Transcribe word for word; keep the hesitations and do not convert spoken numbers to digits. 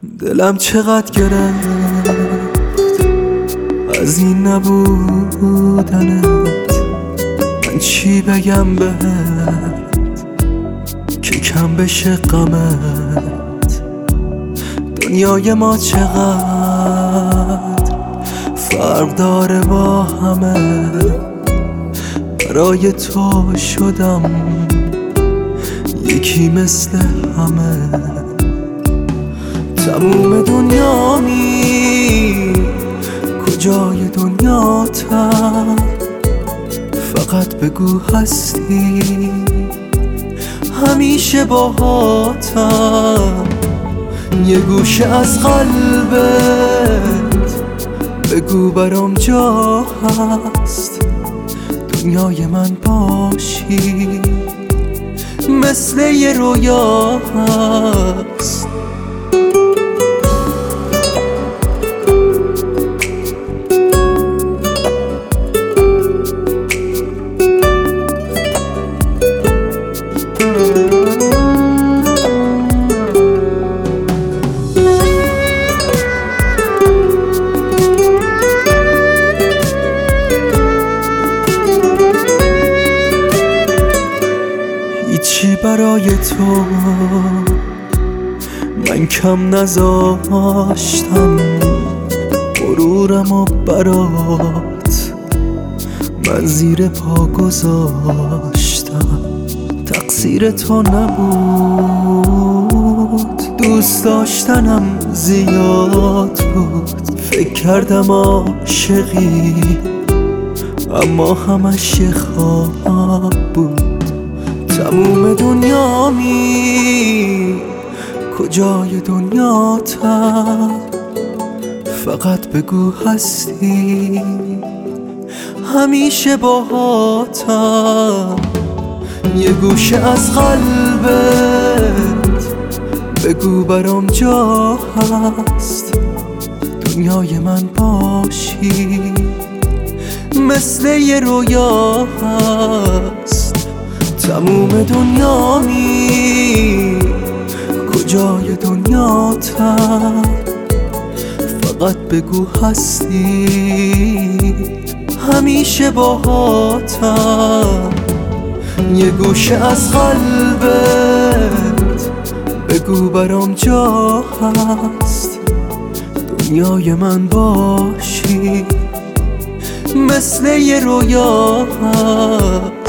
دلم چقدر گرفت از این نبودنت. من چی بگم بهت که کم بشه غمت؟ دنیای ما چقدر فرق داره با همه. برای تو شدم یکی مثل همه. تموم دنیا می کجای دنیا تر؟ فقط بگو هستی همیشه باهاتم. یه گوشه از قلبت بگو برام جا هست. دنیای من باشی مثل یه رویا هست. هیچی برای تو من کم نذاشتم. غرورم و برات من زیر پا گذاشتم. تقصیر تو نبود، دوست داشتنم زیاد بود. فکر کردم عاشقی اما همش یه خواب بود. تموم دنیا می کجای دنیا تر؟ فقط بگو هستی همیشه باهاتم. یه گوشه از قلبت بگو برام جا هست. دنیای من باشی مثل یه رویا هست. تموم دنیا می کجای دنیا تر؟ فقط بگو هستی همیشه باهاتم. یه گوشه از قلبت بگو برام جا هست. دنیای من باشی مثل یه رویا هست.